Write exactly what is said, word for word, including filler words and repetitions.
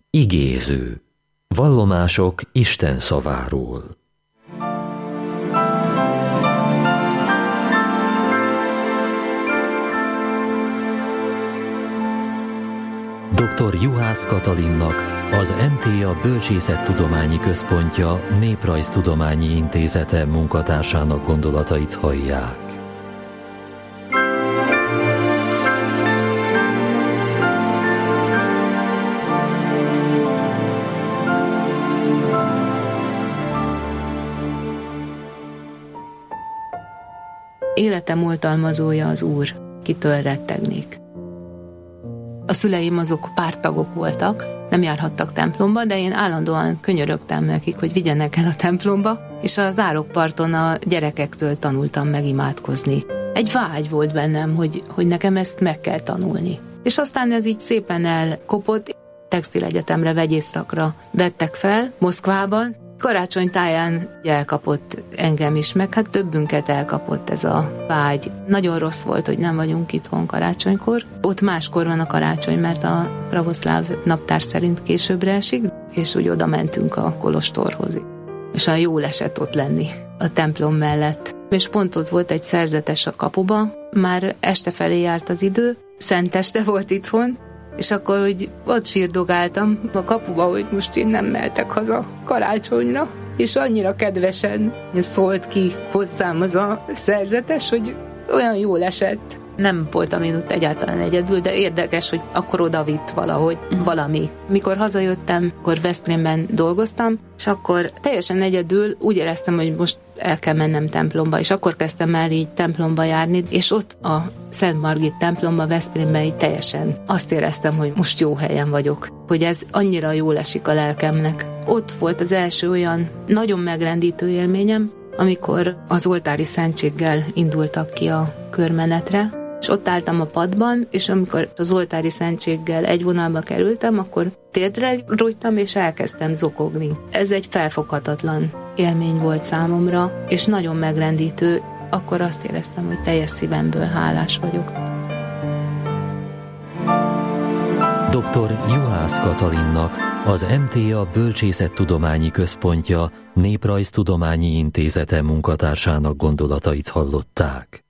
Igéző. Vallomások Isten szaváról. doktor Juhász Katalinnak, az em té á Bölcsészettudományi Központja Néprajztudományi Intézete munkatársának gondolatait hallják. Életem oltalmazója az Úr, kitől rettegnék. A szüleim azok párttagok voltak, nem járhattak templomba, de én állandóan könyörögtem nekik, hogy vigyenek el a templomba, és a zárokparton a gyerekektől tanultam meg imádkozni. Egy vágy volt bennem, hogy, hogy nekem ezt meg kell tanulni. És aztán ez így szépen elkopott, textilegyetemre, vegyészszakra vettek fel Moszkvában. Karácsony táján elkapott engem is, meg hát többünket elkapott ez a vágy. Nagyon rossz volt, hogy nem vagyunk itthon karácsonykor. Ott máskor van a karácsony, mert a pravoszláv naptár szerint későbbre esik, és úgy oda mentünk a kolostorhoz. És a jól esett ott lenni a templom mellett. És pont ott volt egy szerzetes a kapuba, már este felé járt az idő, szenteste volt itthon, és akkor úgy ott sírdogáltam a kapuba, hogy most én nem mehetek haza karácsonyra, és annyira kedvesen szólt ki hozzám az a szerzetes, hogy olyan jól esett. Nem voltam én ott egyáltalán egyedül, de érdekes, hogy akkor oda vitt valahogy valami. Mikor hazajöttem, akkor Veszprémben dolgoztam, és akkor teljesen egyedül úgy éreztem, hogy most el kell mennem templomba, és akkor kezdtem el így templomba járni, és ott a Szent Margit templomba Veszprémben így teljesen azt éreztem, hogy most jó helyen vagyok, hogy ez annyira jól esik a lelkemnek. Ott volt az első olyan nagyon megrendítő élményem, amikor az oltári szentséggel indultak ki a körmenetre, és ott álltam a padban, és amikor az oltári szentséggel egy vonalba kerültem, akkor térdre rújtam, és elkezdtem zokogni. Ez egy felfoghatatlan élmény volt számomra, és nagyon megrendítő. Akkor azt éreztem, hogy teljes szívemből hálás vagyok. doktor Juhász Katalinnak, az em té á Bölcsészettudományi Központja Néprajztudományi Intézete munkatársának gondolatait hallották.